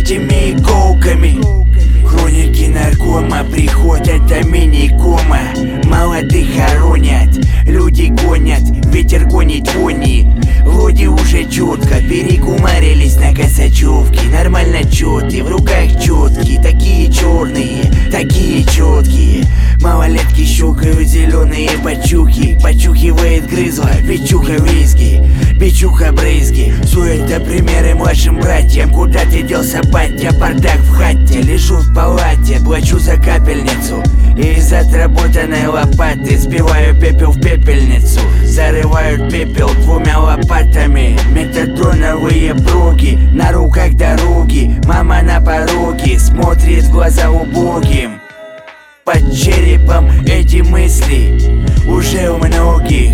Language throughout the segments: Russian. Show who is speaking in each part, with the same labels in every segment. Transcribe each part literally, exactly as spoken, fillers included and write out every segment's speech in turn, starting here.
Speaker 1: этими иголками. Хроники наркома приходят до мини-кома. Молодых хоронят, люди гонят, ветер гонит вони. Вроде уже четко перекумарились на косачевке. Нормально четкие, в руках четкие, такие черные, такие четкие. Малолетки щелкают зеленые почухи. Почухивает грызла, печуха виски, печуха брызги. Суета примеры младшим братьям. Куда ты делся, батя? Бардак в хате. Лежу в палате, плачу за капельницу. И из отработанной лопаты сбиваю пепел в пепельницу. Зарывают пепел двумя лопатами. Метадоновые бруги, на руках дороги. Мама на пороге, смотрит в глаза убогим. Под черепом эти мысли уже у многих.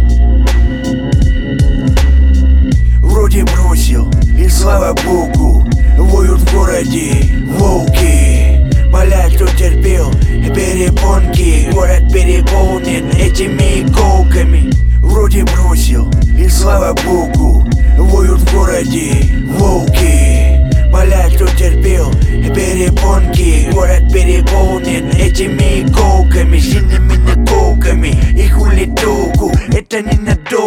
Speaker 1: Вроде бросил, и слава богу, воют в городе волки. Поля, кто терпел, перепонки. Город переполнен этими иголками. Вроде бросил, и слава богу, воют в городе волки. Поля, кто терпел, перепонки. Город переполнен этими иголками, синими наколками. И хули толку, это ненадолго.